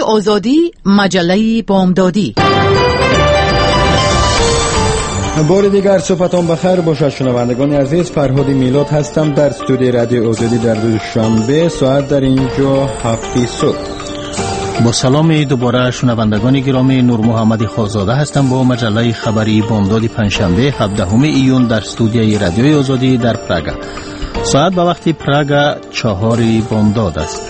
آزادی، مجله بامدادی. بار دیگر صبحتان بخیر باشد شنوندگان عزیز. فرهاد میلاد هستم در استودیوی رادیو آزادی در روز شنبه. ساعت در اینجا 7 صبح. با سلام دوباره شنوندگان گرامی، نور محمد خازاده هستم با مجله خبری بامداد پنجشنبه 17 ایون در استودیوی رادیو آزادی در پراگ. ساعت به وقت پراگ 4 بامداد است.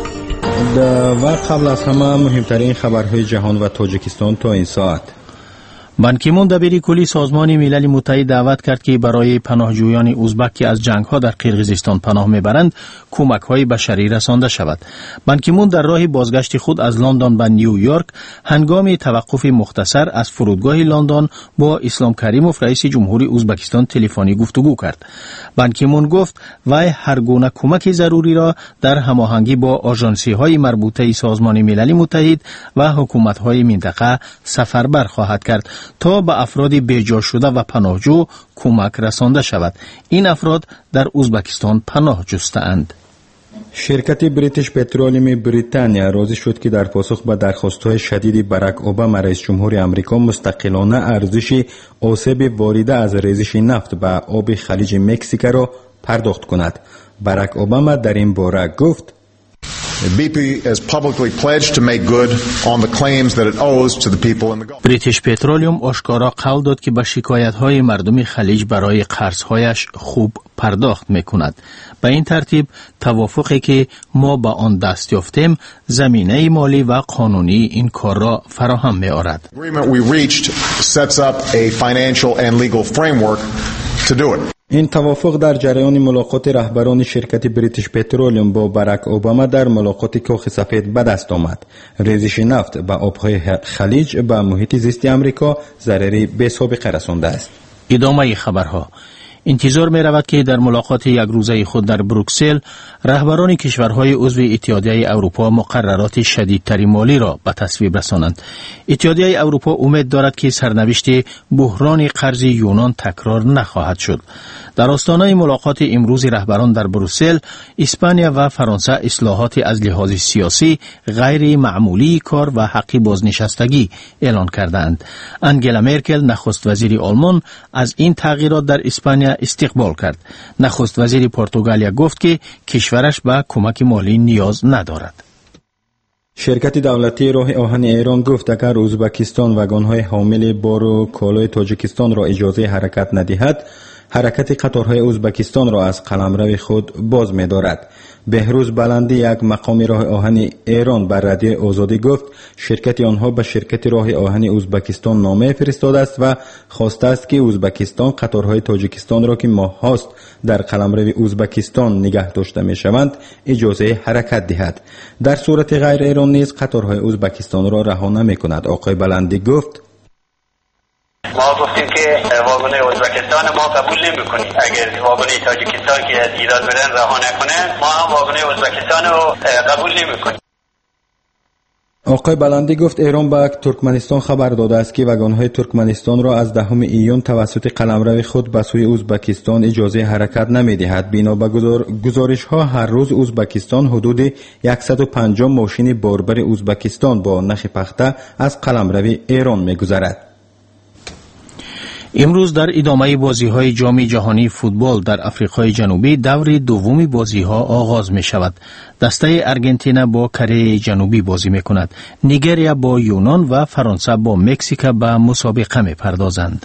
و قبل از همه مهمترین خبرهای جهان و تاجیکستان تا این ساعت. بان کی مون دبیر کلی سازمان ملل متحد دعوت کرد که برای پناهجویان ازبک که از جنگ‌ها در قرقیزستان پناه میبرند کمک‌های بشری رسانده شود. بان کی مون در راه بازگشت خود از لندن به نیویورک هنگام توقف مختصر از فرودگاه لندن با اسلام کریموف رئیس جمهوری ازبکستان تلفنی گفتگو کرد. بان کی مون گفت وی هر گونه کمک ضروری را در هماهنگی با آژانسی‌های مربوطه سازمان ملل متحد و حکومت‌های منطقه سفربر خواهد کرد تا به افراد بیجا شده و پناهجو کمک رسانده شود. این افراد در ازبکستان پناه جسته‌اند. شرکت بریتیش پترولیوم بریتانیا راضی شد که در پاسخ به درخواست‌های شدید باراک اوباما رئیس جمهور آمریکا مستقلانه ارزش آسیب وارده از ریزش نفت به آب خلیج مکزیک را پرداخت کند. باراک اوباما در این باره گفت BP has publicly pledged to make good on the claims that it owes to the people in the Gulf. بریتیش پترولیوم آشکارا قول داد که به شکایت‌های مردم خلیج برای قرض‌هایش خوب پرداخت می‌کند. به این ترتیب توافقی که ما با آن دست یافتیم زمینه مالی و قانونی این کار را فراهم می‌آورد. The agreement we reached sets up a financial and legal framework to do it. این توافق در جریان ملاقات رهبران شرکت بریتیش پترولیوم با باراک اوباما در ملاقات کاخ سفید به دست آمد. ریزش نفت به آبهای خلیج به محیط زیست آمریکا ضرری بی‌سابقه رسانده است. ادامه خبرها. انتظار می رود که در ملاقات یک روزه خود در بروکسل رهبران کشورهای عضو اتحادیه اروپا مقررات شدیدتر مالی را به تصویب رسانند. اتحادیه اروپا امید دارد که سرنوشت بحران قرض یونان تکرار نخواهد شد. در آستانه ملاقات امروز رهبران در بروکسل، اسپانیا و فرانسه اصلاحات از لحاظ سیاسی غیر معمولی کار و حق بازنشستگی اعلان کردند. انگلا مرکل نخست وزیر آلمان از این تغییرات در اسپانیا استقبال کرد. نخست وزیر پرتغالیا گفت که کشورش به کمک مالی نیاز ندارد. شرکت دولتی راه آهن ایران گفت اگر ازبکستان واگن‌های حامل بار و کالای تاجیکستان را اجازه حرکت ندهد، حرکت قطارهای ازبکستان را از قلمرو خود باز می‌دارد. بهروز بلندی یک مقام راه آهن ایران بر رادیو آزادی گفت شرکت آنها به شرکت راه آهن ازبکستان نامه فرستاده است و خواسته است که ازبکستان قطارهای تاجیکستان را که ماه‌هاست در قلمرو ازبکستان نگه داشته می‌شوند اجازه حرکت دهد. در صورت غیر ایران نیز قطارهای ازبکستان را رها نمی‌کند. آقای بلندی گفت ما گفتیم که واگن ازبکستان ما قبول نمی‌کنیم. اگر واگن تاجیکستان که از ایران برن رها نکنه، ما هم واگن ازبکستان رو قبول نمی‌کنیم. آقای بلندی گفت ایران به ترکمنستان خبر داده است که واگن‌های ترکمنستان را از 10 ایون توسط قلمرو خود به سوی ازبکستان اجازه حرکت نمی‌دهد. بنا به گزارش‌ها هر روز ازبکستان حدود 150 ماشین باربر ازبکستان با نخ پخته از قلمرو ایران می‌گذرد. امروز در ادامه بازی‌های جام جهانی فوتبال در آفریقای جنوبی دور دوم بازی‌ها آغاز می‌شود. دسته آرژانتین با کره جنوبی بازی می‌کند. نیجریه با یونان و فرانسه با مکزیک به مسابقه می‌پردازند.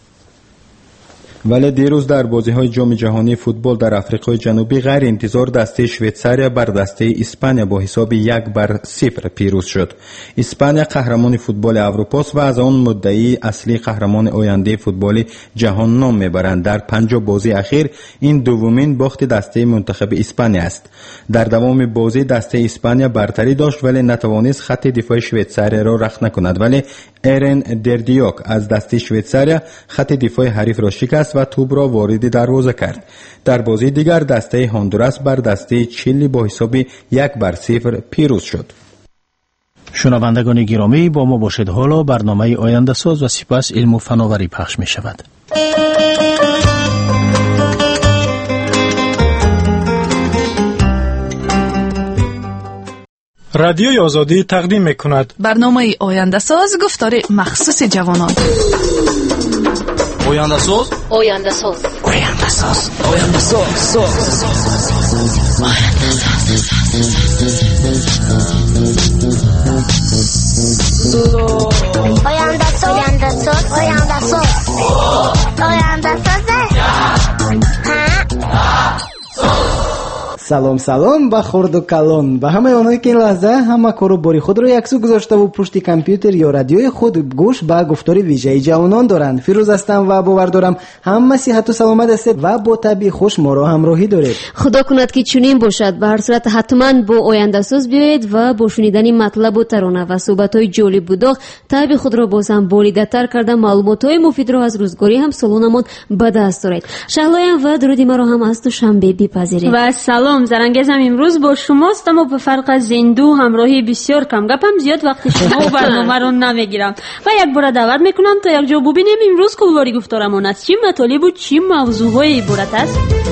ولی دیروز در بازی‌های جام جهانی فوتبال در آفریقای جنوبی غیر انتظار دسته شویتساریا بر دسته اسپانیا با حساب 1-0 پیروز شد. اسپانیا قهرمان فوتبال اروپا است و از آن مدعی اصلی قهرمان آینده فوتبال جهان نام میبرند. در 50 بازی اخیر این دومین باخت دسته منتخب اسپانیا است. در دوام بازی دسته اسپانیا برتری داشت ولی نتوانست خط دفاع شویتساریا را رخنه کند. ولی ایرن دردیوک از دسته شویتساریا خط دفاع حریف را شکست و توپ را وارد دروازه کرد. در بازی دیگر دسته هندوراس بر دسته چیلی با حساب 1-0 پیروز شد. شنوندگان گرامی با ما باشید. حالا برنامه آینده ساز و سپس علم و فناوری پخش می شود. رادیوی آزادی تقدیم می‌کند. برنامه آینده ساز گفتار مخصوص جوانان. آینده ساز، آینده ساز، آینده ساز، آینده ساز، آینده ساز، آینده ساز، آینده ساز، آینده салом ба хурду калон ба ҳамаи онҳое ки ин лаҳза ҳама кору бори худро яксу гузоштаву пушти компютер ё радиои худ гӯш ба гуфтори вижаи ҷавонон доранд. фирӯз ҳастам ва бовар дорам ҳама сиҳату саломат ҳастед ва бо табъи хуш моро ҳамроҳӣ доред. худо кунад ки чунин бошад. ба ҳар сурат ҳатман бо ояндасоз биёед ва бо шунидани матлабу тарона ва суҳбатҳои ҷолибу доғ табъи худро боз ҳам болидатар карда маълумотҳои муфидро аз рӯзгорӣ ҳам солонамон ба даст оред. шаҳлоям ва дуруди маро ҳам аз душанбе бипазиред. ва салом зарангезам имрӯз бо шумост, аммо ба фарқ аз зинду ҳамроҳи бисёр камгапам зиёд вақти шумо барномаро намегирам ва як бора даъват мекунам то якҷо бубинем имрӯз кувлори гуфторамон аз чӣ матолибу чӣ мавзӯъҳое иборат аст.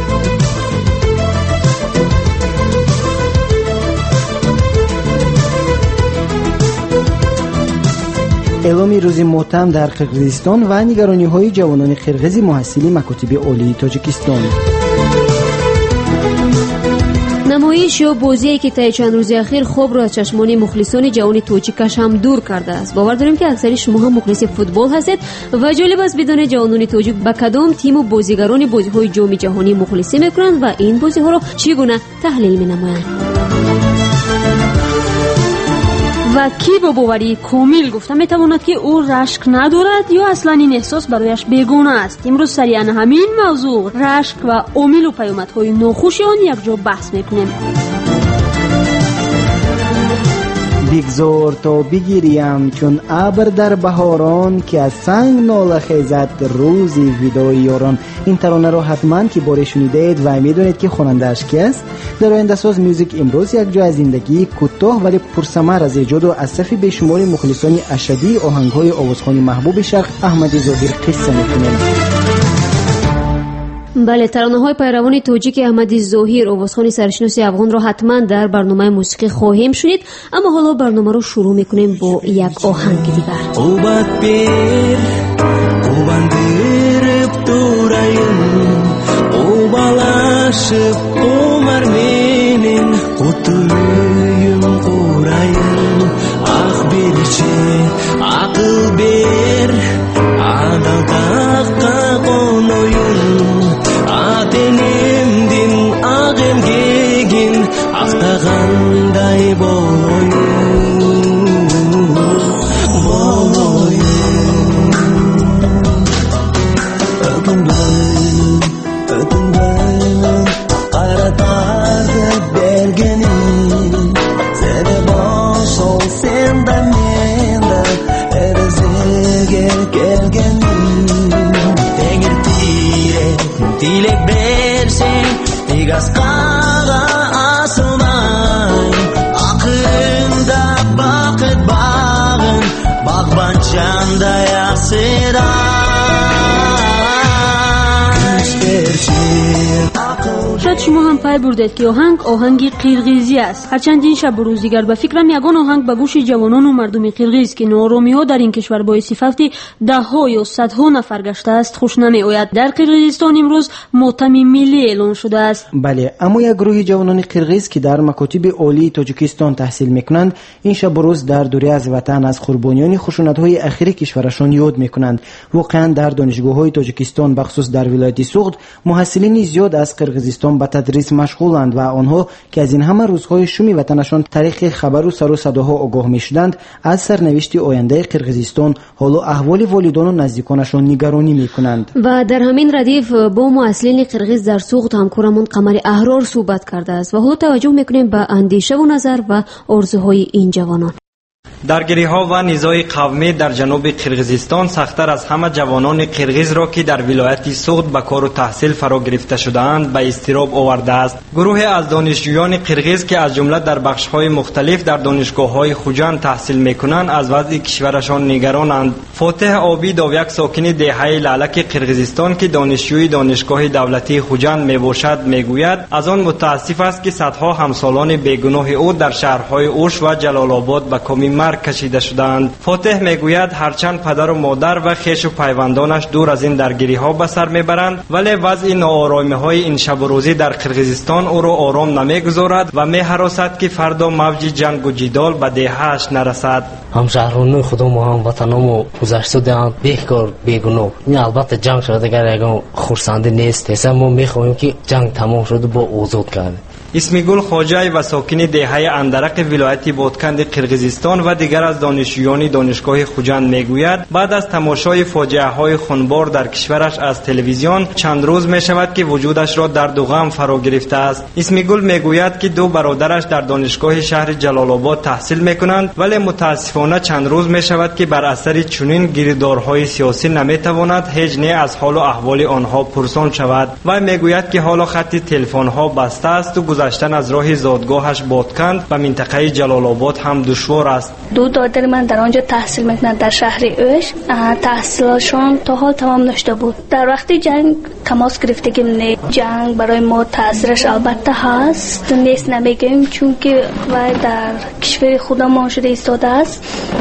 эъломи рӯзи мотам дар қирғизистон ва нигарониҳои ҷавонони қирғизи муҳассили макотиби олии тоҷикистон. намоиш ё бозие ки таи чанд рӯзи ахир хобро аз чашмони мухлисони ҷавони тоҷикаш ҳам дур кардааст. бовар дорем ки аксари шумо ҳам мухлиси футбол ҳастед ва ҷолиб аст бидонед ҷавонони тоҷик ба кадом тиму бозигарони бозиҳои ҷоми ҷаҳонӣ мухлисӣ мекунанд ва ин бозиҳоро чӣ гуна таҳлил менамоянд. ва ки бо боварии комил гуфта метавонад ки ӯ рашк надорад ё аслан ин эҳсос барояш бегона аст. имрӯз сари ана ҳамин мавзӯъ рашк ва омилу паёмадҳои нохуши он якҷо баҳс мекунем. бигзор то бигирям чун абр дар баҳорон ки аз санг нола хезад рӯзи видои ёрон. ин таронаро ҳатман ки боре шунидед ва медонед ки хонандааш ки аст. дар ояндасоз мюзик имрӯз якҷо аз зиндагии кӯтоҳ вале пурсамар аз эҷоду аз сафи бешумори мухлисони ашадии оҳангҳои овозхони маҳбуби шарқ аҳмади зоҳир қисса мекунем. бале, таронаҳои пайравони тоҷики аҳмади зоҳир овозхони саршиноси афғонро ҳатман дар барномаи мусиқӣ хоҳем шунид, аммо ҳоло барномаро шурӯъ мекунем бо як оҳанги дигар. қувват бер, қуввандириб турайын, қуввалашиб қумар менен қутуйим қурайын. ақ берчи ақыл бер, адал таққа қоноюн. Атенемдин ақ эмгегин ақтағандай болоюн. Өтінбеймін қаратарды бергенін, себебі сол сен да мен да ізге келгенін. Теңір tilek bersen teg asqaga asılmay, akında bakıt bağın bağbançanda yasıray. шояд шумо ҳам пай бурдед ки оҳанг оҳанги қирғизӣ аст. ҳарчанд ин шабу рӯз дигар ба фикрам ягон оҳанг ба гӯши ҷавонону мардуми қирғиз ки нооромиҳо дар ин кишвар боиси фавти даҳҳо ё садҳо нафар гаштааст хуш намеояд. дар қирғизистон имрӯз мотами миллӣ эълон шудааст. бале, аммо як гурӯҳи ҷавонони қирғиз ки дар макотиби олии тоҷикистон таҳсил мекунанд, ин шабу рӯз дар дуре аз ватан аз қурбониёни хушунатҳои ахири кишварашон ёд мекунанд. воқеан дар донишгоҳҳои тоҷикистон бахусус дар вилояти суғд муҳассилини зиёд аз қирғизистон ба тадрис машғуланд ва онҳо ки аз ин ҳама рӯзҳои шуми ватанашон тариқи хабару сару садоҳо огоҳ мешуданд, аз сарнавишти ояндаи қирғизистон ҳоло аҳволи волидону наздиконашон нигаронӣ мекунанд. ва дар ҳамин радиф бо муассилини қирғиз дар суғд ҳамкорамон қамари аҳрор суҳбат кардааст ва ҳоло таваҷҷӯҳ мекунем ба андешаву назар ва орзуҳои ин ҷавонон. درگیری‌ها و نزاع قومی در جنوب قرقیزستان سخت‌تر از همه جوانان قرقیز را که در ولایت سوغد به کار و تحصیل فرا گرفته شده‌اند به اضطراب آورده است. گروهی از دانشجویان قرقیز که از جمله در بخش‌های مختلف در دانشگاه‌های خوجند تحصیل می‌کنند از وضع کشورشان نگرانند. فاتح عابدov یک ساکن دهه لعلک قرقیزستان که دانشجوی دانشگاه دولتی خوجند میباشد میگوید از آن متاسف است که صدها همسالان بیگناه او در شهرهای اوش و جلال آباد به کام مرگ کشیده شدند. فاتح میگوید هرچند پدر و مادر و خویش و پیوندانش دور از این درگیری‌ها به سر میبرند ولی وضع ناآرامی‌های این شب و روزی در قرقیزستان او را آرام نمیگذارد و می‌هراسد که فردا موج جنگ و جدال به دهه‌اش نرسد. همشهران خودم و هموطنان گذشته دیدن بیکار بیگناه. این البته جنگ شده دیگر یکم خرسنده نیست. اصلا ما می‌خواهیم که جنگ تمام شده با آزاد کرد. اسمیگل خواجه و ساکن دهه اندرق ولایت بادکند قرقیزستان و دیگر از دانشجویان دانشگاه خوجند میگوید بعد از تماشای فاجعه‌های خونبار در کشورش از تلویزیون چند روز میشود که وجودش را درد و غم فرا گرفته است. اسمیگل میگوید که دو برادرش در دانشگاه شهر جلال آباد تحصیل میکنند ولی متاسفانه چند روز میشود که بر اثر چنین گیردارهای سیاسی نمیتواند هیچ نه از حال و احوال آنها پرسان شود و میگوید که حالا خط تلفن‌ها بسته است و گذشتن از راه زادگاهش بادکند به منطقه جلال آباد هم دشوار است. دو دادر من در آنجا تحصیل میکنند در شهر اوش. تحصیلشان تا حال تمام نشده بود. در وقتی جنگ تماس گرفته که جنگ برای ما تاثیرش البته هست نیست نمیگیم چون که و در کشور خودمان شده ایستاده است.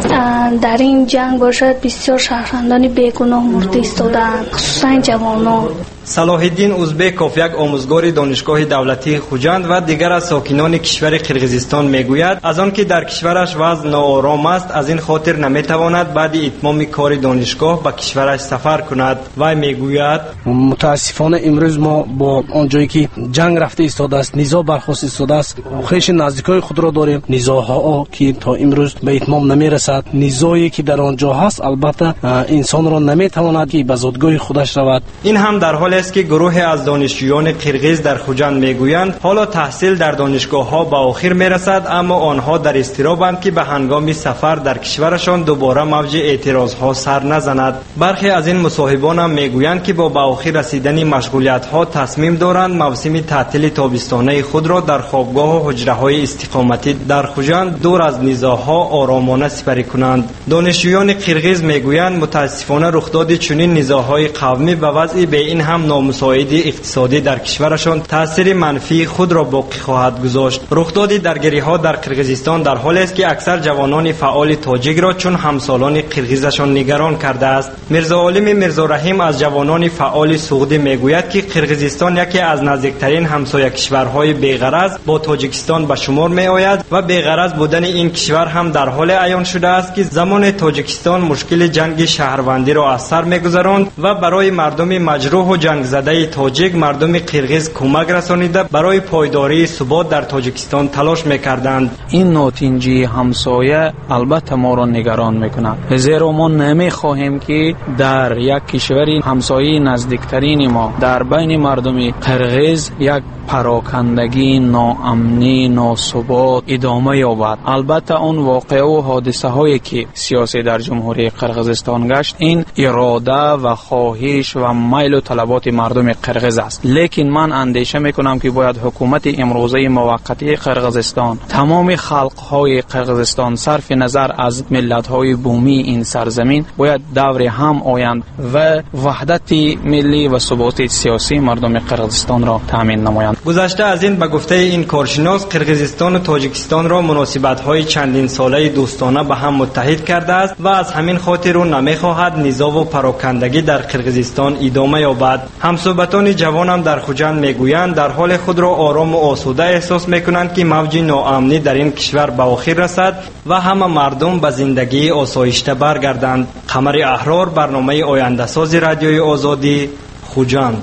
در این جنگ باشد بسیار شهروندان بیگناه مرده ایستادند خصوصا جوانان. صلاح الدین ازبکوف یک آموزگار دانشگاه دولتی خوجند و دیگر از ساکنان کشور قرقیزستان میگوید از آنکه در کشورش وضع ناآرام است از این خاطر نمیتواند بعد اتمام کار دانشگاه به کشورش سفر کند. و میگوید متاسفانه امروز ما با آنجایی که جنگ رفته ایستاده است نزاع برخاست ایستاده است خویش نزدیکای خود را داریم. نزاع‌ها که تا امروز به اتمام نمیرسد. نزاعی که در آنجا هست البته انسان را نمیتواند که به زادگاه خودش رود. این هم در حال است که گروه از دانشجویان قرقیز در خوجند میگویند حالا تحصیل در دانشگاه‌ها به آخر میرسد اما آنها در اضطرابند که به هنگام سفر در کشورشان دوباره موج اعتراض‌ها سر نزند. برخی از این مصاحبان هم میگویند که با به آخر رسیدن مشغولیت‌ها تصمیم دارند موسم تعطیل تابستانه خود را در خوابگاه و حجره‌های استقامتی در خوجند دور از نزاع‌ها آرامانه سپری کنند. دانشجویان قرقیز میگویند متاسفانه رخداد چنین نزاع‌های قومی به وضع به این هم نامساعد اقتصادی در کشورشان تاثیر منفی خود را باقی خواهد گذاشت. رخداد درگیری‌ها در قرقیزستان در حالی است که اکثر جوانان فعال تاجیک را چون همسالان قرقیزشان نگران کرده است. میرزا عالم میرزا رحیم از جوانان فعال سوغدی میگوید که قرقیزستان یکی از نزدیکترین همسایه کشورهای بی‌غرض با تاجیکستان به شمار میآید و بی‌غرض بودن این کشور هم در حال عیان شده است که زمان تاجیکستان مشکل جنگ شهروندی را از سر می‌گذراند و برای مردم مجروح و جنگ زده تاجیک مردم قرقیز کمک رسانیده برای پایداری ثبات در تاجیکستان تلاش می‌کردند. این ناتنجی همسایه البته ما را نگران می‌کند زیرا ما نمی‌خواهیم که در یک کشور همسایه نزدیکترین ما در بین مردم قرقیز یک پراکندگی ناامنی ناثبات ادامه یابد. البته اون واقعه و حادثه هایی که سیاسی در جمهوری قرقیزستان گشت این اراده و خواهش و میل و طلبات مردم قرقیز است. لیکن من اندیشه میکنم که باید حکومت امروزه موقتی قرقیزستان تمام خلق های قرقیزستان صرف نظر از ملت های بومی این سرزمین باید دور هم آیند و وحدت ملی و ثبات سیاسی مردم قرقیزستان را تامین نمایند. گذشته از این به گفته این کارشناس قرقیزستان و تاجیکستان را مناسبت‌های چندین ساله دوستانه به هم متحد کرده است و از همین خاطر او نمی‌خواهد نزاع و پراکندگی در قرقیزستان ادامه یابد. همصحبتان جوان هم در خوجند میگویند در حال خود را آرام و آسوده احساس می‌کنند که موج ناامنی در این کشور به آخر رسد و همه مردم به زندگی آسایشته برگردند. قمر احرار، برنامه آینده‌ساز رادیوی آزادی، خوجند.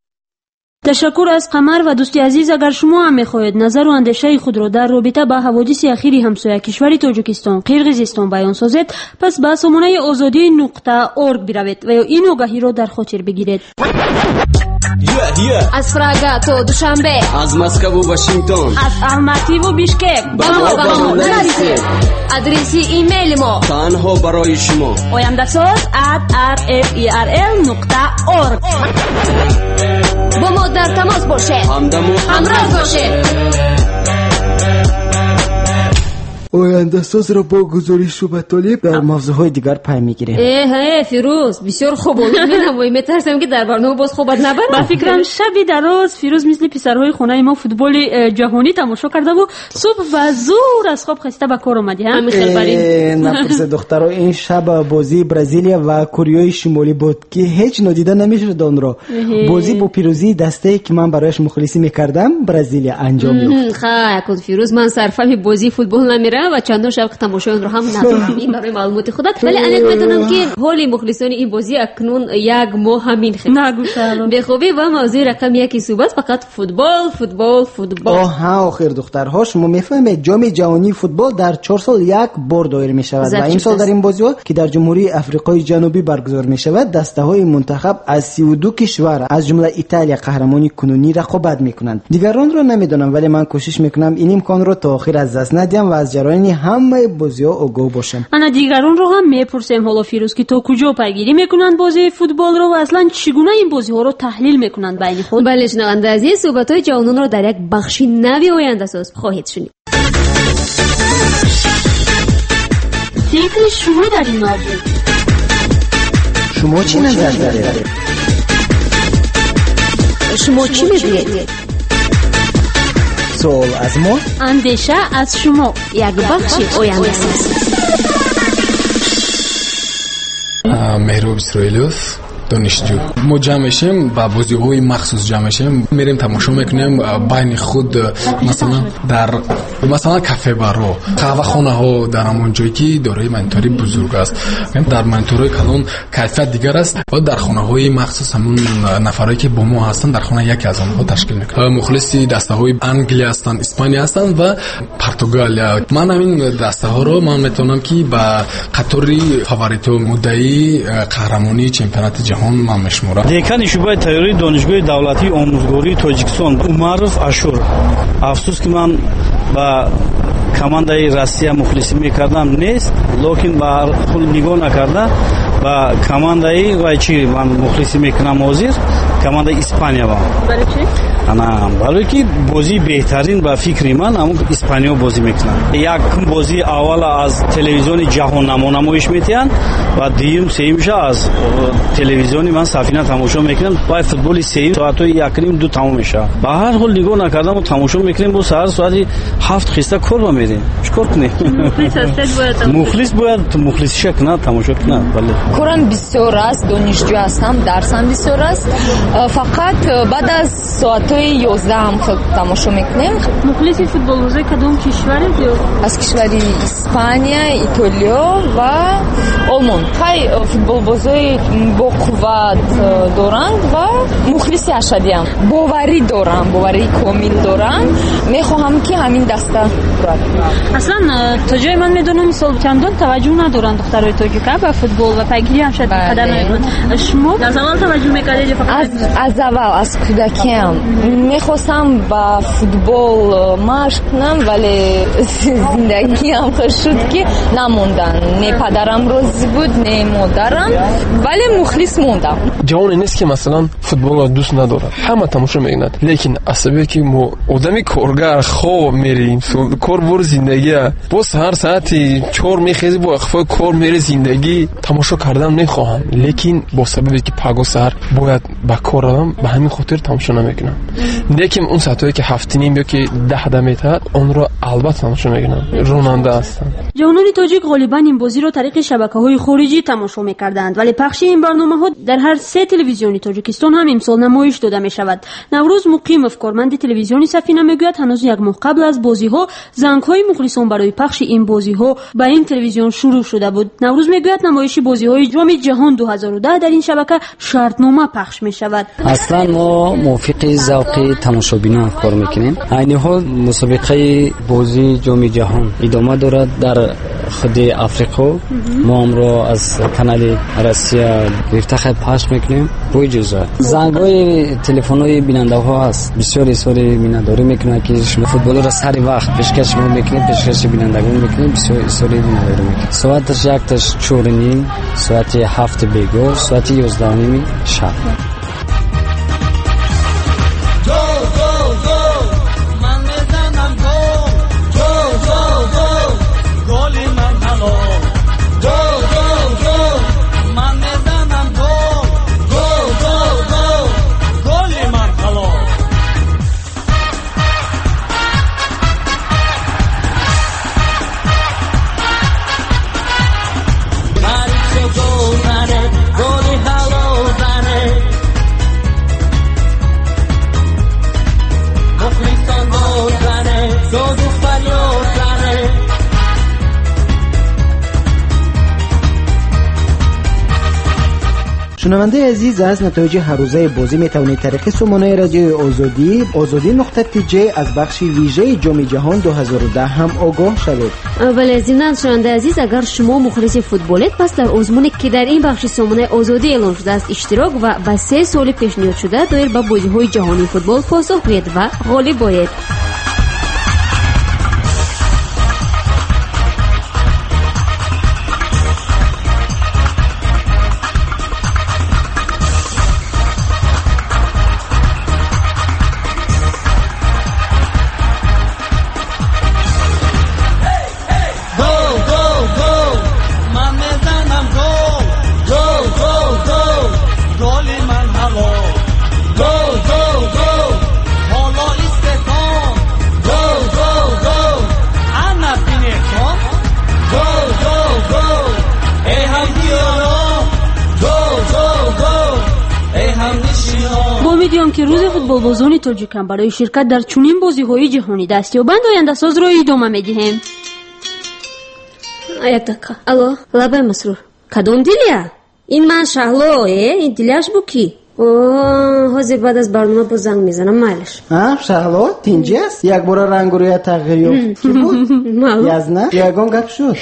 تشکر از قمر و دوستی عزیز. اگر شما هم می‌خواهید نظر و اندیشه خود را در رابطه با حوادث اخیر همسایه کشور تاجیکستان قرقیزستان بیان سازید پس به سامانه azadi.org بروید و یا این آگهی را در خاطر بگیرید. از فرага то душанбе, аз Москву Вашингтон, аз Алматӣ ву Бишкек ба мо нарасед. адреси имейли мо танҳо барои шумо oyamdasoz@rferl.org. бо мо дар тамос бошед, ҳамроҳ бошед. oyandasozро бо гузориши матолиб дар мавзӯъҳои дигар пай мегирем. фирӯз бисёр хуб менамоӣ. метарсам ки дар барнома боз хобат набарам. ба фикрам шаби дароз фирӯз мисли писарҳои хонаи мо футболи ҷаҳонӣ тамошо кардаву субҳ ва зур аз хоб хаста ба кор омадӣ. напурсе духтаро, ин шаб бозии Бразилия ва Кореяи Шимолӣ буд ки ҳеҷ нодида намешуд онро. бозӣ бо пирӯзии дастае ки ман барояш мухлисӣ мекардам, Бразилия анҷом ёфт. якун фирӯз, ман сарфаҳми бозии футбол намерам ва чандон шавқи тамошои онро ҳам надорам. ин барои маълумоти худат. вале аниқ медонам ки ҳоли мухлисони ин бозӣ акнун як моҳ ҳамин хел бехубӣ ва мавзӯи рақами яки суҳбат фақат футбол, футбол, футбол. охир духтарҳо, шумо мефаҳмед ҷоми ҷаҳонии футбол дар 4 сол як бор доир мешавад ва имсол дар ин бозиҳо ки дар ҷумҳурии Африқои Ҷанубӣ баргузор мешавад, дастаҳои мунтахаб аз 32 кишвар аз ҷумла Италия қаҳрамони кунунӣ рақобат мекунанд. дигаронро намедонам, вале ман кӯшиш мекунам ин имконро то охир аз даст надиҳам ва аз ҷараёни ҳамаи бозиҳо огоҳ бошам. ана дигаронро ҳам мепурсем ҳоло фирӯз ки то куҷо пайгирӣ мекунанд бозии футболро ва аслан чӣ гуна ин бозиҳоро таҳлил мекунанд байни худ. бале шунаванда азиз, суҳбатҳои ҷавононро дар як бахши нави ояндасоз хоҳед шунид. фикри шумо дар ин мавзӯъ шумо чӣ назар доред? шумо чӣ мегӯед? суол аз мо, андеша аз шумо. як бахши ояндасоз. меҳроб исроилов, донишҷӯ. мо ҷамъ мешем ба бозиҳои махсус ҷамъ мешем, мерем тамошо мекунем байни худ, масалан кафебаро, қаҳвахонаҳо дар ҳамон ҷое ки дорои монитори бузург аст. дар мониторҳои калон кайфият дигар аст ва дар хонаҳои махсус ҳамон нафарое ки бо мо ҳастанд дар хона яке аз онҳо ташкил мекунад. мухлиси дастаҳои Англия ҳастанд, Испания ҳастанд ва Португалия. ман ҳамин дастаҳоро ман метавонам ки ба қатори фаворитҳо муддаи қаҳрамонии чемпионати ҷаҳон ман мешуморам. декани шӯъбаи тайёрии донишгоҳи давлатии омӯзгории Тоҷикистон Умаров Ашур. афсус ки ман ба командаи Россия мухлисӣ мекардам нест, локин ба ҳар хул нигоҳ накарда ба командаи вай чӣ ман мухлисӣ мекунам ҳозир, командаи Испания. барои чӣ? барои ки бозии беҳтарин ба фикри ман ҳамон Испаниё бозӣ мекунад. як бозии аввала аз телевизиони ҷаҳон намоиш метиҳанд ва дуюм сеюмша аз телевизиони ман сафина тамошо мекунам. ва футболи сеюм соатҳои 1:30-2 тамом мешавад. ба ҳар ҳол нигоҳ накардам тамошо мекунем. бо саҳар соати 7 хиста кор ба мерем. чикор кунем? мухлис бояд мухлисиша кунад, тамошо кунад. бале корам бисёр аст, донишҷӯ ҳастам, дарсам бисёр аст. фақат баъд аз соатҳои 11 ҳам тамошо мекунем. мухлиси футболбозои кадом кишваред? аз кишвари Испания, Итолиё ва Олмон. хай футболбозои боқувват доранд ва мухлиси ашадиам. боварӣ дорам, боварии комил дорам. мехоҳам ки ҳамин даста бурад. аслан то ҷои ман медонам мисол чандон таваҷҷӯҳ надоранд духтарои тоҷика ба футбол ва пайгирӣ ҳам шояд қадар намекунанд. шумо аз аввал таваҷҷӯҳ мекардед ё фақат аз аввал аз кӯдакиам мехостам ба футбол машқ кунам, вале зиндагиам шуд ки намондан. не падарам розӣ буд, не модарам, вале мухлис мондам. ҷавоне нест ки масалан футболро дӯст надорад, ҳама тамошо мекунад, лекин асабе ки мо одами коргар хоб мерем, кор бор зиндагия, бо саҳар саати 4 мехези, бо ахфои кор мери зиндагӣ тамошо кардан мехоҳам, лекин бо сабабе ки паго саҳар бояд ба кор равам, ба ҳамин хотир тамошо намекунам. лекин он саатое ки 7:30 ё ки 10 метавад, онро албатта тамошо мекунам. ронанда ҳастам. ҷавонони тоҷик ғолибан ин бозиро тариқи шабакаҳои хориҷӣ тамошо мекарданд, вале пахши ин барномаҳо дар ҳар се телевизиони Тоҷикистон ҳам имсол намоиш дода мешавад. наврӯз муқимов, корманди телевизиони Сафина, мегӯяд ҳанӯз як моҳ қабл аз бозиҳо зангҳои мухлисон барои пахши ин бозиҳо ба ин телевизион шурӯъ шуда буд. наврӯз мегӯяд намоиши бозиҳои ҷоми ҷаҳон 2010 дар ин шабака шартнома пахш мешавад. аслан мо мувофиқи завқи тамошобинон кор мекунем. айни ҳол мусобиқаи бозии ҷоми ҷаҳон идома дорад дар خود افریقا ما هم رو از کانال روسیا گرفته پخش میکنیم. روی جزا زنگ‌های تلفن‌های بیننده ها هست، بسیاری بیننداری میکنه که شما فوتبال را سر وقت پیشکش میکنید، پیشکش بینندگان میکنید، بسیاری بیننداری میکنید. ساعتش یک تاش 4:30، ساعت 7 بیگاه، ساعت 11:30 شب. شنونده عزیز، از نتایج هر روزه بازی میتوانید طریق سامانه رادیوی آزادی نقطه تیجی از بخش ویژه جام جهان 2010 هم آگاه شوید. ولی ضمن شنونده عزیز، اگر شما مخلص فوتبالید، پس در آزمونی که در این بخش سامانه آزادی اعلام شده است اشتراک و به 3 سال پیشنهاد شده دایر به بازی‌های جهانی فوتبال پاسخ بدهید و غالب باید. امیدوارم که روز فوتبال بازان تاجیکان برای شرکت در چنین بازی‌های جهانی دستیابند آینده ساز را ادامه می‌دهیم. یک دقیقه. الو، لبه مسرور. کدام دیلیا؟ این من شهلا، این دیلیاش بو کی؟ حاضر بعد از برنامه با زنگ میزنم. مالش شهلا اینجاست؟ یک بار رنگ و روی تغییر یافت. کی بود؟ یزنه؟ یگان گپ شد؟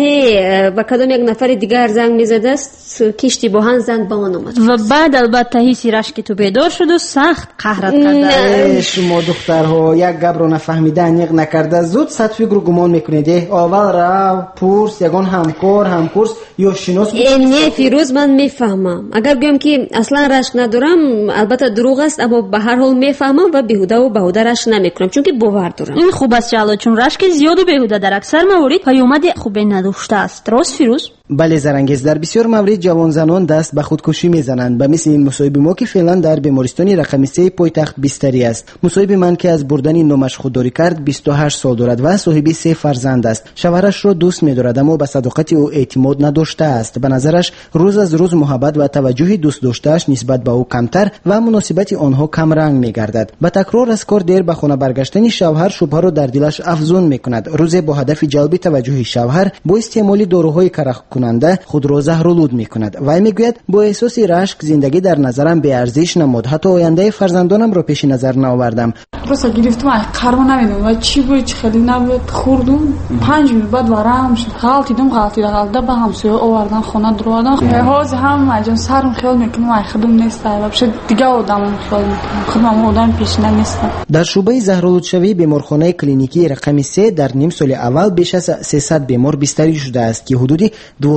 نه، با کدام یک نفر دیگر زنگ میزد است که اشتباهاً زنگ با من اومد و بعد البته حسی رشک تو بیدار شد و سخت قهرت کرده. شما دخترها یک گپ رو نفهمیده انیق نکرده زود صد فکر رو گمان میکنید. اول رو پورس یگان همکورس یا شناس. نه فیروز، من میفهمم. اگر بگم که اصلا رشک ندارم البته دروغ است، اما به هر حال میفهمم و بیهوده رشک نمیکنم چون که باور دارم. این خوب است جلال، چون رشک زیاد و بیهوده در اکثر موارد پیامد خوبی نداشته است. راست فیروز؟ بله زرنگیز، در بسیار موارد جوان زنان دست به خودکشی میزنند. و مثل این مصاحبه ما که فعلا در بیمارستان رقم 3 پایتخت بستری است. مصاحبه من که از بردن نامش خودداری کرد 28 سال دارد و صاحب 3 فرزند است. شوهرش را دوست می‌دارد اما به صداقت او اعتماد نداشته است. به نظرش روز از روز محبت و توجه دوست داشته‌اش نسبت به او کمتر و مناسبت آنها کم رنگ می‌گردد. با تکرار از کار دیر به خانه برگشتن شوهر شبهه را در دلش افزون می‌کند. روز با هدف جلب توجه شوهر با استعمال داروهای کرخ کننده خود را زهرآلود می‌کند. و میگوید با احساس رشک زندگی در نظرم بی ارزش نمود، حتی آینده فرزندانم را پیش نظر نآوردم. просто گرفتم قرار نمیدم و چی بود چه خیلی نبود. خوردم 5 минут بعد ورم شد. غلطیدم به همسایه آوردن خونه دروادن. حاضر هم مجان سرم خیال میکنم خودم نیست و بشه دیگه آدمم خیال میکنم خودم آدم پیشینه نیستم. در شعبه زهرآلود شوی بیمارخانه کلینیکی رقم 3 در نیم سال اول بیش از 300 بیمار بستری شده است که حدود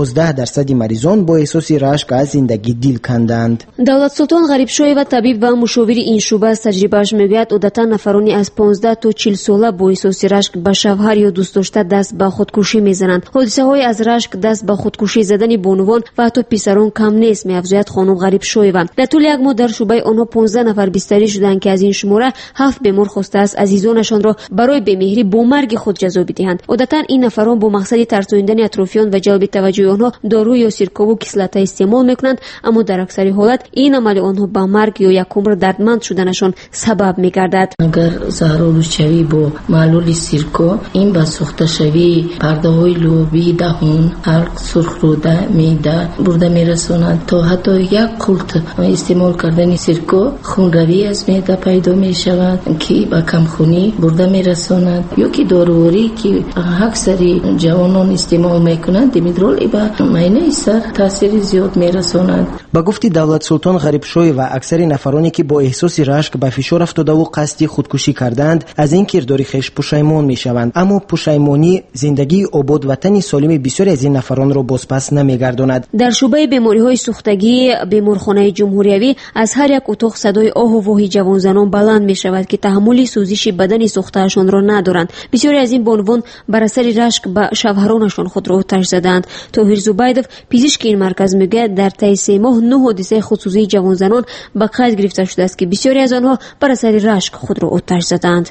12% مریضان با احساس رشک از زندگی دل کندند. دولت سلطان غریبشوی و طبیب و مشاور این شعبه از تجربه‌اش میگوید عادتا نفرانی از 15 تا 40 ساله با احساس رشک به شوهر یا دوست داشته دست به خودکشی میزنند. حادثه‌های از رشک دست به خودکشی زدن بانوان و حتی پسران کم نیست، می‌افزاید خانم غریبشوی. و در طول یک ماه در شعبه آنها 15 نفر بستری شدند که از این شماره 7 بیمار خواسته است عزیزانشان را برای بیمهری با مرگ خود جزا بدهند. عادتا این نفران با مقصد ترساندن اطرافیان و جلب توجه آنها دارو یا سرکه و کسلت استعمال میکنند، اما در اکثر حالت این عمل آنها به مرگ یا یک عمر دردمند شدنشان سبب میگردد. اگر زهرآلود شوی با معلول سرکه، این به سوخته شوی پرده های لوبی، دهان، حلق، سرخ روده معده برده میرساند تا حتی یک قلط استعمال کردن سرکه خونروی از معده پیدا می شود که به کمخونی برده میرساند. یا که دارویی که اکثر جوانان استعمال میکنند دیمیدرول به معده سر تاثیر زیاد میرساند. با گفتی دولت سلطان غریبشوی و اکثر نفرانی که با احساس رشک به فشار افتاده و قصد خودکشی کردند از این کردار خویش پشیمان میشوند، اما پشیمانی زندگی آباد وطن سالم بسیاری از این نفران را بازپس نمیگرداند. در شعبه بیماری‌های سوختگی بیمارخانه جمهوریوی از هر یک اتاق صدای آه و واهی جوانزنان بلند میشود که تحمل سوزش بدن سوخته‌شان را ندارند. بسیاری از این بانوان بر اثر رشک به شوهرانشان خود را آتش زدند. طاهر زبیدов پزشک این مرکز میگه در طی 3 ماه 9 حادثه خودسوزی جوانزنان به قید گرفته شده است که بسیاری از آنها بر اثر رشک خود را آتش زدند.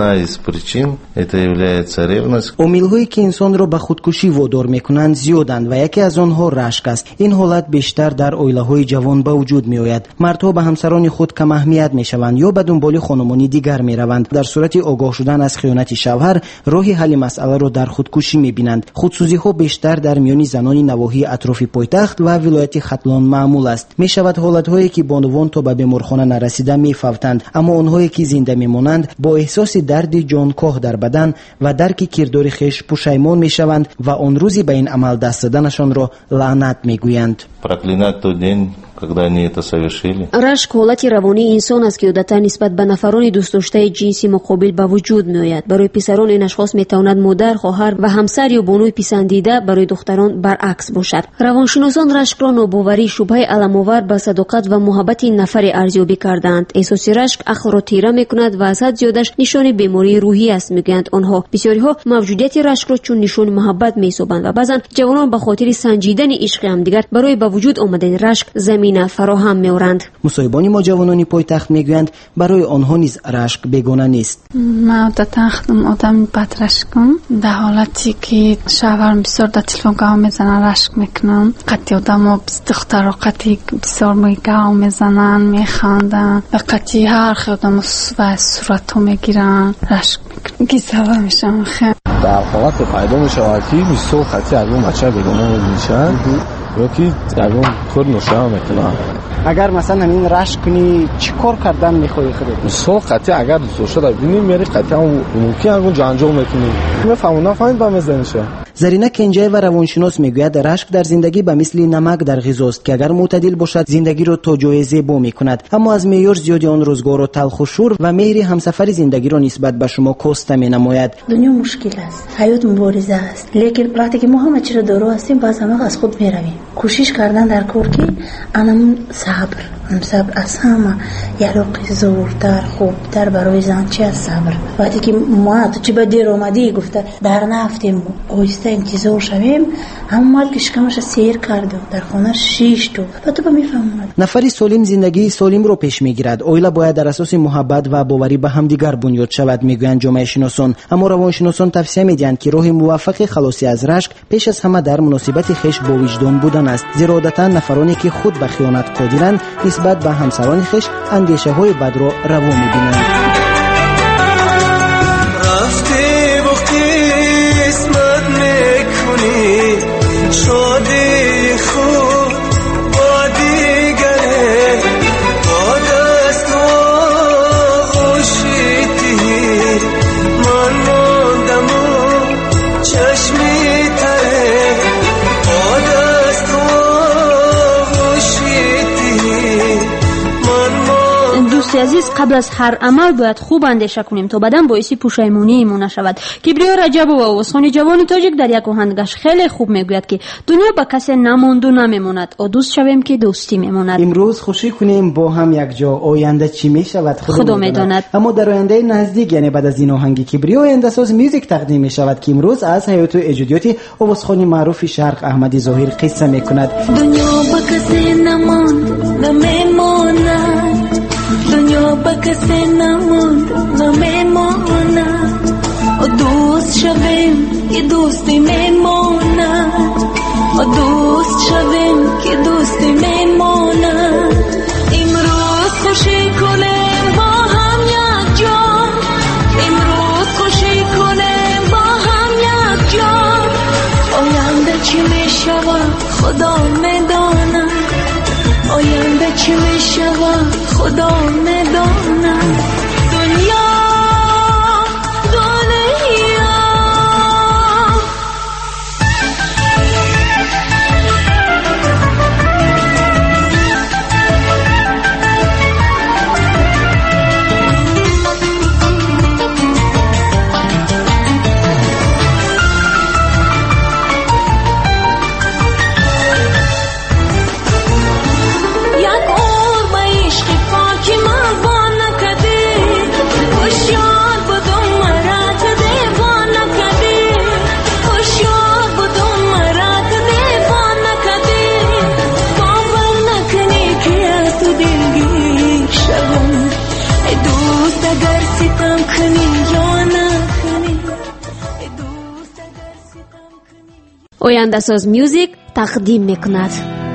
عامل‌هایی که انسان را به خودکشی وادار میکنند زیادند و یکی از آنها رشک است. این حالت بیشتر در عائله‌های جوان به وجود میآید. مردها به همسران خود کم اهمیت میشوند یا به دنبال خانمانی دیگر میروند. در صورت آگاه شدن از خیانت شوهر راه حل مسئله را در خودکشی میبینند. خودسوزی‌ها بیشتر در میان زنان نواحی اطراف پایتخت و ولایت ختلان معمول است. میشود حالت‌هایی که بانوان تا به بیمارخانه نرسیده میفوتند، اما آنهایی که زنده میمانند با احساس درد جانکاه در بدن و درک کردار خویش پشیمان میشوند و آن روزی به این عمل دست زدنشان را لعنت میگویند. رشک حالت روانی انسان است که عادتا نسبت به نفران دوست داشته جنسی مقابل به وجود میآید. برای پسران این اشخاص میتواند مادر، خواهر و همسر یا بانوی پسندیده، برای دختران برعکس باشد. روانشناسان رشک را ناباوری، شبهه علم‌آور به صداقت و محبت این نفر ارزیابی کردند. احساس رشک عقل را تیره میکند و از حد زیادش نشان بیماری روحی است میگویند آنها. بسیاری‌ها موجودیت رشک را چون نشان محبت میسازند و بعضا جوانان به خاطر سنجیدن عشق همدیگر برای به وجود آمدن رشک زمینه فراهم می‌آورند. مصاحبان ما جوانان پایتخت میگویند برای آنها نیز رشک بیگانه نیست. من عادتا خودم آدم بد رشکم، در حالتی که شوهرم بسیار در تلفن گام میزنن رشک میکنم. قطعی آدم دختر قطعی بسیار گام میزنن میخندن و قطعی هر خودم و صورتو میگیرن رشک میکنم. گیزه میشم خیلی در حالت پیدا میشود که بسیار قطعی از اون بچه بیگانه میشن یا که اگه خود نشان میکنن. اگر مثلا همین رشک کنی چی کار کردن میخوایی خودت؟ بسیار قطعی اگر دوست شده ببینی میری قطعی ممکن اگه جنجال میکنی میفهمونه فهمید با مزدنشه. زرینه کنجای و روانشناس میگوید رشک در زندگی به مثل نمک در غذاست که اگر معتدل باشد زندگی را تا جای زیبا میکند، اما از معیار زیادی آن روزگار را تلخ و شور و میری همسفر زندگی را نسبت به شما کاسته مینماید. دنیا مشکل است، حیات مبارزه است، لیکن وقتی که ما همه چیز را دارو هستیم باز همه از خود میرویم. کوشش کردن در کار که انم صبر از همه یلاقی زورتر خوبتر برای زن چی از صبر. وقتی که ما تو چی به دیر اومدی گفته در نفتیم آیسته انتظار شویم، همون مال که شکمش سیر کرده در خانه 6 تا تو میفهمند. نفری سالم زندگی سالم رو پیش میگیرد. عائله باید در اساس محبت و باوری به همدیگر بنیاد شود میگویند جامعه شناسان. اما روانشناسان توصیه میدهند که راه موفق خلاصی از رشک پیش از همه در مناسبت خویش با وجدان بودن است. زیرا عادتا نفرانی که خود به خیانت قادرند نسبت به همسران خویش اندیشه های بد را روا میبینند. رفتی با قسمت میکنی شادی خود با دیگره با دست و خوشیتی من ماندم و چشمی تره با دست و خوشیتی من دوستی عزیز، قبل از هر عمل باید خوب اندیشه کنیم تا بعداً باعث پشیمانی ایمون نشود. کبریا رجب و آوازخوان جوان تاجیک در یک آهنگش خیلی خوب میگوید که دنیا با کسی نماند و نمیماند و دوست شویم که دوستی میماند. امروز خوشی کنیم با هم یک جا، آینده چی میشود خدا میداند. اما در آینده نزدیک، یعنی بعد از این آهنگی کبریا آینده ساز میوزیک تقدیم میشود که امروز از حیات و ایجادیات آوازخوان معروف شرق احمدی ظاهر قصه میکند. دنیا با کسی نماند نمیماند، دنیا با کسی نماند نمیماند، و دوست شویم که دوستی میماند، و دوست شویم که دوستی میماند. امروز خوشی کنیم با هم یک جا، امروز خوشی کنیم با هم یک جا، آینده چی میشود خدا میداند آینده چی میشود خدا میداند دنیا آینده ساز میوزیک تقدیم میکند.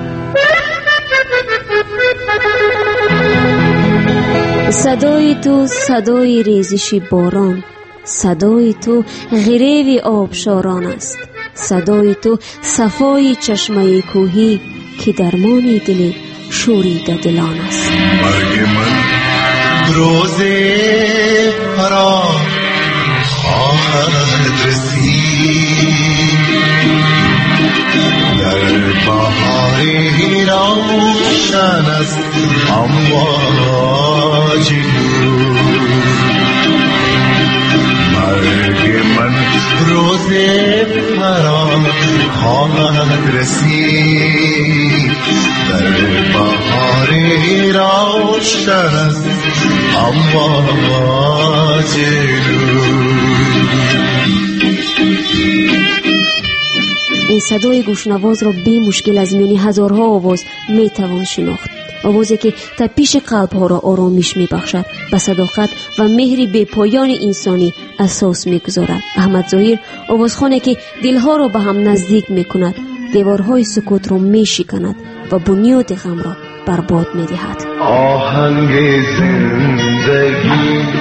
صدای تو صدای ریزش باران، صدای تو غریو آبشاران است، صدای تو صفای چشمه کوهی که درمان دل شوریده دلان است. مرگ من روز فرا خواهد رسید، در بهاری روشن است امواج نور. مرگ من روز فرا خواهد رسید، در بهاری روشن است امواج نور. این صدای گوشنواز را بی مشکل از میان هزارها آواز می توان شناخت. آوازی که تپش قلب ها را آرامش می بخشد، به صداقت و مهر بی پایان انسانی اساس می گذارد. احمد ظاهر آوازخوانی که دلها را به هم نزدیک می کند، دیوارهای سکوت را می شکند و بنیاد غم را برباد می دهد. آهنگ زندگی،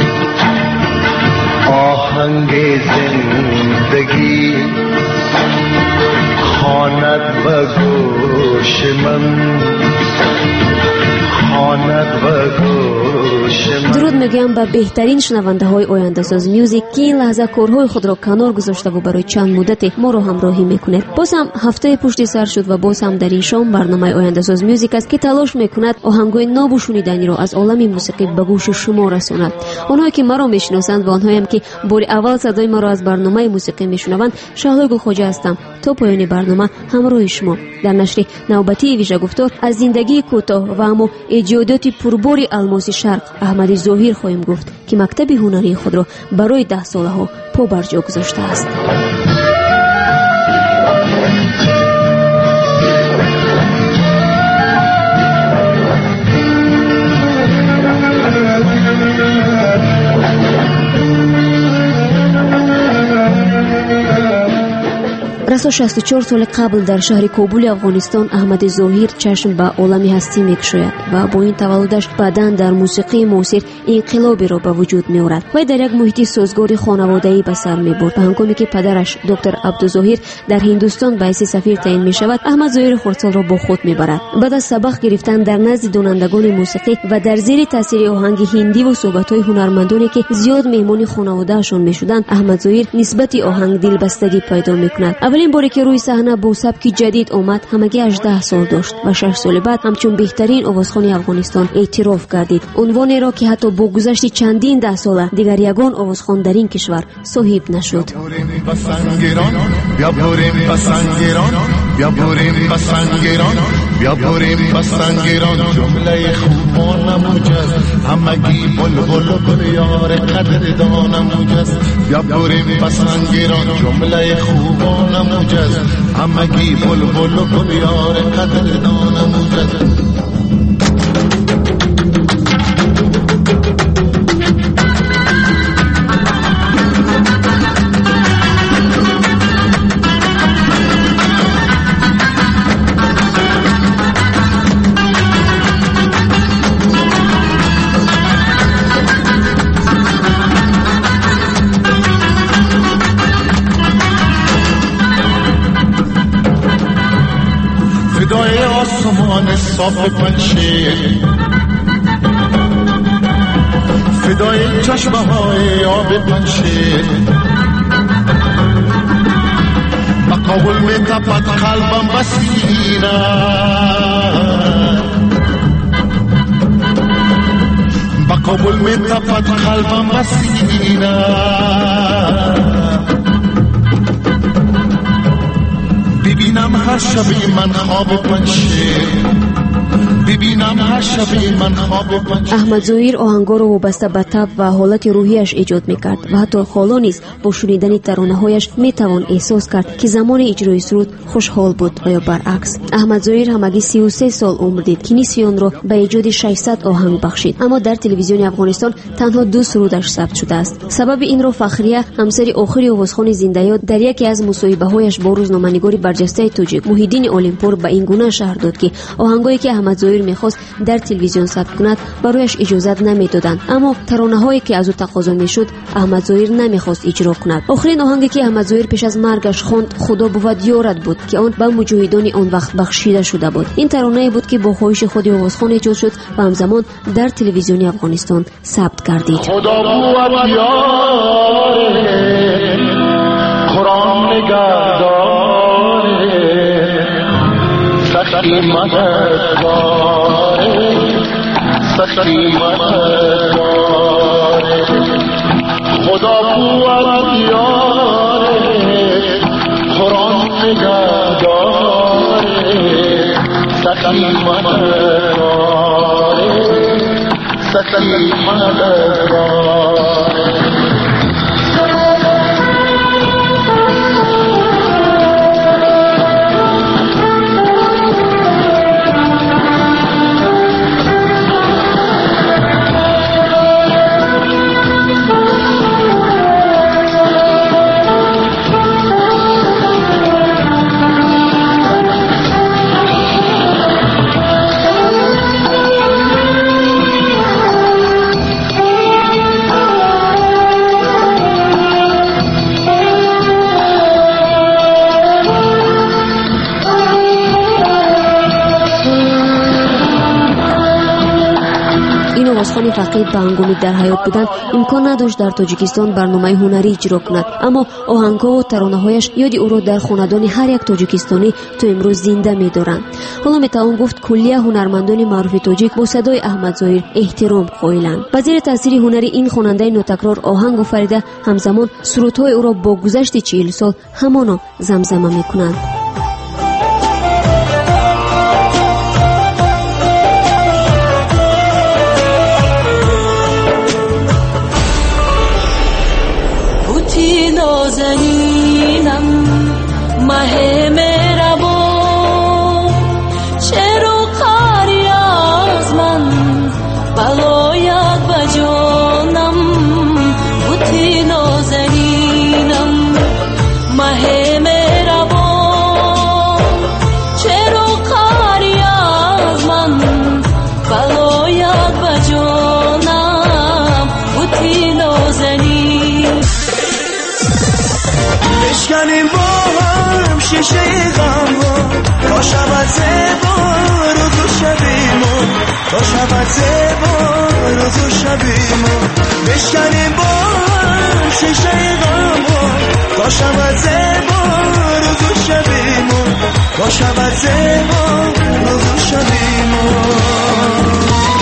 آهنگ زندگی خواند به گوش من، خواند به گوش من. درود میگم به بهترین شنونده های آینده ساز میوزیک که این لحظه کارهای خود را کنار گذاشته و برای چند مدت ما را همراهی میکنه. باز هم هفته پشت سر شد و باز هم در این شام برنامه آینده ساز میوزیک است که تلاش میکند آهنگای ناب و شنیدنی را از عالم موسیقی به گوش شما رساند. آنهایی که ما را میشناسند و آنهایی هم که بار اول صدای ما را از برنامه موسیقی میشنوند، شهلا گلخواجه هستم. تا پایان برنامه همراه شما در نشر نوبتی ویژه گفتار از زندگی کوتاه و اما ایجادات پربار الماس شرق احمد ظاهر خواهیم گفت که مکتب هنری خود را برای 10 ساله ها پا بر جا گذاشته است. رسا 64 سال قبل در شهر کابل افغانستان احمد ظاهر چشم به عالم هستی می‌گشاید و با این تولدش بعداً در موسیقی معاصر انقلابی را به وجود می‌آورد و در یک محیط سازگار خانوادگی به سر می‌برد. هنگامی که پدرش دکتر عبدالظاهر در هندوستان به حیث سفیر تعیین می‌شود، احمد ظاهر خردسال را با خود می‌برد. بعد از سبق گرفتن در نزد دانندگان موسیقی و در زیر تاثیر آهنگ هندی و صحبت‌های هنرمندانی که زیاد مهمان خانواده‌شان می‌شدند، احمد ظاهر نسبت آهنگ دلبستگی پیدا می‌کند. اولین باری که روی صحنه با سبک جدید آمد همگی 18 سال داشت و 6 سال بعد همچون بهترین آوازخوان افغانستان اعتراف گردید. عنوانی را که حتی با گذشت چندین 10 ساله دیگر یگان آوازخوان در این کشور صاحب نشد. بیا بریم بسنگیران جمله خوبان موجز همگی بلبل بریار قدردان موجز. بیا بریم بسنگیران جمله خوبان موجز همگی بلبل بریار قدردان موجز. آسمان صاف پنشیر فدای چشمه های آب پنشیر بقول می تپد قلبم بسینه بقول می تپد قلبم بسینه ببینم هر شبی من خواب پنشیر ببینم هر شبی من خواب پنشیر. احمد ظاهر آهنگارو وابسته به طب و حالت روحیش ایجاد میکرد و حتی حالا نیز با شنیدن ترانه‌هایش میتوان احساس کرد که زمان اجرای سرود خوشحال بود و یا برعکس. احمد ظاهر همگی 33 سال عمر دید که نصف آن را به ایجاد 600 آهنگ بخشید، اما در تلویزیون افغانستان تنها 2 سرودش ثبت شده است. سبب این را فخریه همسر آخری آوازخوان زنده‌یاد در یکی از مصاحبه‌هایش با روزنامه‌نگار برجسته تاجیک محیدین اولمپور به این گونه شرح داد که آهنگایی که احمد ظاهر می‌خواست در تلویزیون ثبت کند برایش اجازه نمی‌دادند، اما ترانه‌هایی که از او تقاضا می‌شد احمد ظاهر نمی‌خواست اجرا کند. آخرین آهنگی که احمد ظاهر پیش از مرگش خواند خدا بود یارت بود که آن به مجاهدان آن وقت بخشیده شده بود. این ترانه بود که با خواهش خود آوازخوان ایجاد شد و همزمان در تلویزیون افغانستان ثبت گردید. خدا بود یارت قرآن نگهدار سخی مددگار سخی مددگار خدا بود یارت قرآن نگهدار سخی مددگار سخی مددگار. آوازخوان فقید به هنگامی در حیات بودن امکان نداشت در تاجیکستان برنامه هنری اجرا کند، اما آهنگ‌ها و ترانه‌هایش یادی او را در خاندان هر یک تاجیکستانی تا امروز زنده می‌دارند. حالا میتوان گفت کلیه هنرمندان معروف تاجیک با صدای احمد ظاهر احترام قائلند. به زیر تاثیر هنری این خواننده نوتکرار آهنگ آفریده همزمان سرودهای او را با گذشت 40 سال همانا زمزمه می‌کنند. نازنینم ماه مهربان چرا قاری از من بلاید به جانم بوتی نازنینم ماه مهربان چرا قاری از من بلاید به جانم بوتی نازنین بشکنیم با هم شیشه غم ها تا شود زیبا روز و شبیمون تا شود زیبا روز و شبیمون بشکنیم با هم شیشه غم ها تا شود زیبا روز و شبیمون تا شود زیبا روز و شبیمون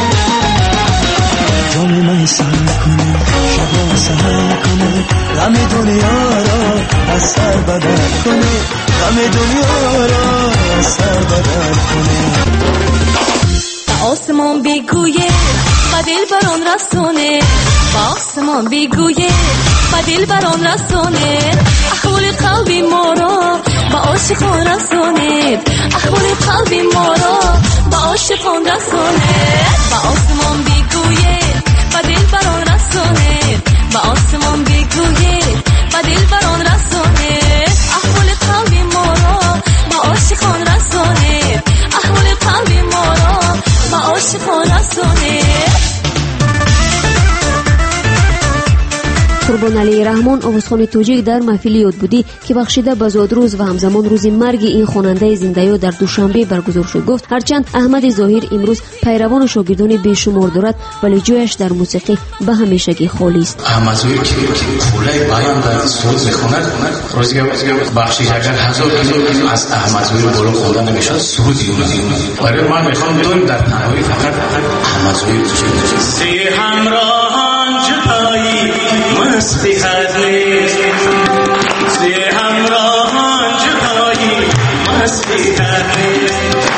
جام من سر کنه شبا سهر کنه غم دنیا را از سر بدر کنه غم دنیا را از سر بدر کنه با آسمان بگویه با دل بران رسونه با آسمان بگویه با دل بران رسونه احوال قلبی ما را با عاشقان رسونه احوال قلبی ما را با عاشقان رسونه با آسمان بگویه با دل بران رسونه با آسمان بگویه با دل بران رسونه احوال قلبی ما را با عاشقان رسونه احوال قلبی ما را با عاشقان رسونه. حسن علی رحمان آوازخوان توجیک در محفل یادبودی که بخشیده به زادروز و همزمان روز مرگ این خواننده زنده در دوشنبه برگزار شد گفت هرچند احمد ظاهر امروز پیروان و شاگردان بیشمار دارد ولی جایش در موسیقی به همیشگی خالی است. احمد ظاهر که خولای بیان در سرود میخواند روزی بخشی اگر 1000 کیلو از احمد ظاهر بالا خوانده نمیشد سرودی برای من میخوام دویم در تنهایی فقط احمد ظاهر سی همراهان جدایی مستی هست سی همراهان جدایی مستی هست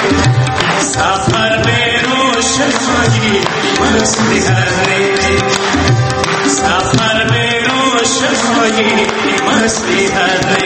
سفر به روشنایی مستی هست سفر به روشنایی مستی هست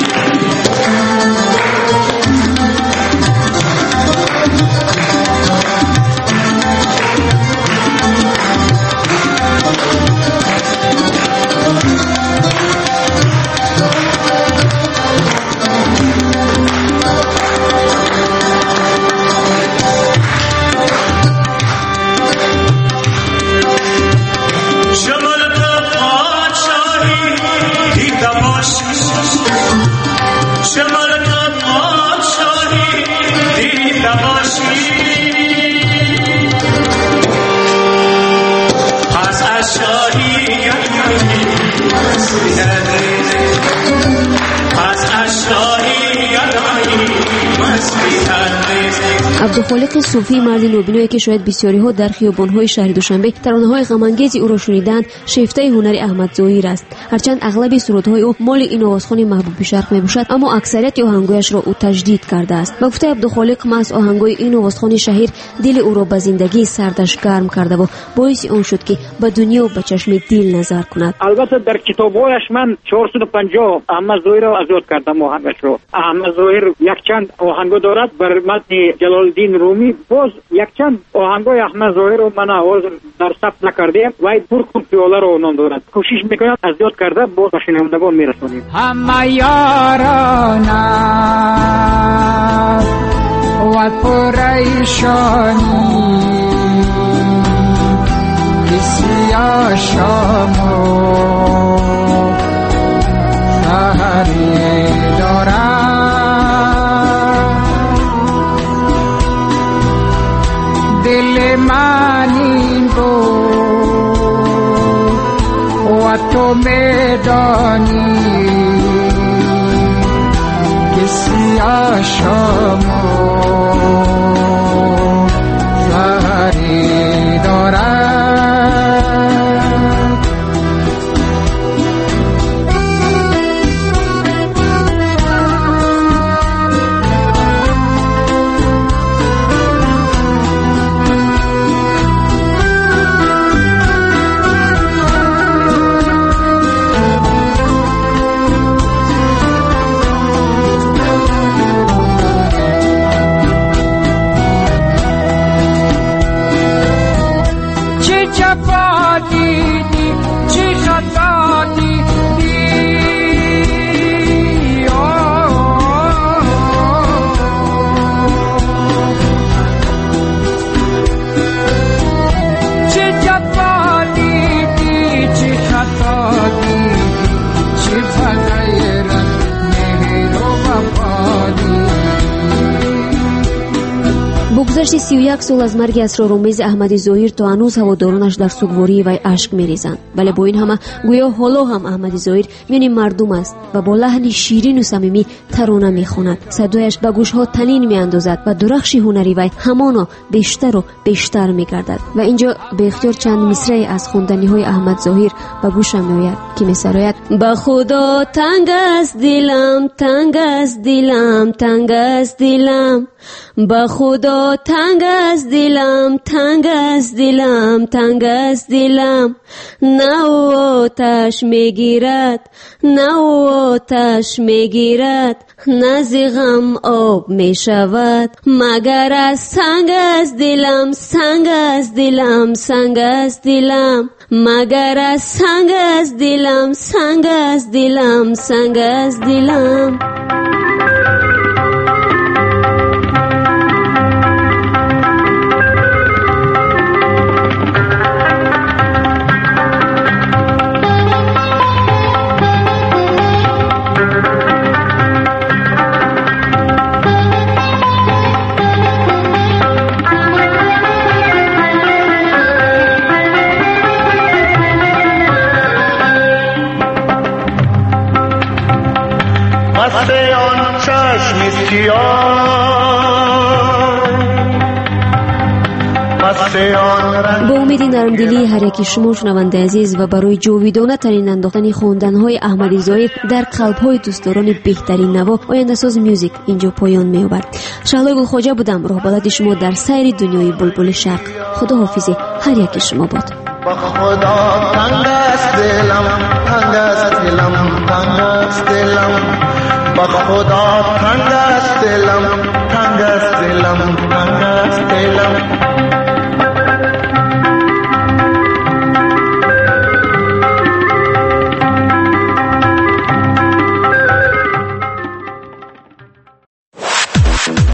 عبدالخالق صوفی مرد نوبینایی که شاید بسیاری ها در خیابان‌های شهر دوشنبه ترانه‌های غم‌انگیز او را شنیدند شیفته هنر احمد ظاهر است. هرچند اغلب سرودهای او مال این آوازخوان محبوب شرق میباشد اما اکثریت آهنگایش را او تجدید کرده است. با گفته عبدالخالق محض آهنگای این آوازخوان شهیر دل او را به زندگی سردش گرم کرده و باعث آن شد که به دنیا و به چشم دل نظر کند. البته در کتاب‌هایش من 450 احمد ظاهر را ازاد کردم آهنگش را. احمد ظاهر یک چند آهنگ دارد بر متن جلال الدین رومی باز یک چند آهنگای احمد ظاهر رو من آواز در ثبت نکردیم و پر کن پیاله رو نام دارد کوشش میکنم از یاد کرده باز به شنوندگان میرسونیم. همه یاران و پریشانی بسیار شما شهری دارد دل من این بود و تو میدانی که سیاه شما شهری دارد. گذشت 31 سال از مرگ اسرارآمیز احمد ظاهر تا هنوز هوادارانش در سوگواری وی اشک میریزند، ولی با این همه گویا حالا هم احمد ظاهر میان مردم است و با لحن شیرین و صمیمی ترانه میخواند. صدایش به گوشها طنین میاندازد و درخش هنری وی همانا بیشتر و بیشتر میگردد. و اینجا به اختیار چند مصرع از خواندنی های احمد ظاهر به گوشم میآید که میسراید: به خدا تنگ است دلم، تنگ است دلم، تنگ است دلم، به خدا تنگ است دلم، تنگ است دلم، تنگ است دلم، نه آتش میگیرد، نه آتش میگیرد، نه ز غم آب میشود، مگر از سنگ است دلم، سنگ است دلم، سنگ است دلم، مگر از سنگ است دلم، سنگ است دلم، سنگ است دلم. با امید نرمدلی هر یکی شما شنونده عزیز و برای جاویدانه ترین انداختن خواندن‌های احمدی ظاهر در قلب‌های دوستداران بهترین نوا آینده ساز میوزیک اینجا پایان می‌یابد. شهلا گلخواجه بودم، راه بلد شما در سیر دنیای بلبل شرق. خداحافظ هر یکی شما باد. با خدا تنگ است دلم، تنگ است دلم، تنگ است دلم، با خدا تنگ است دلم، تنگ است دلم، تنگ است دلم.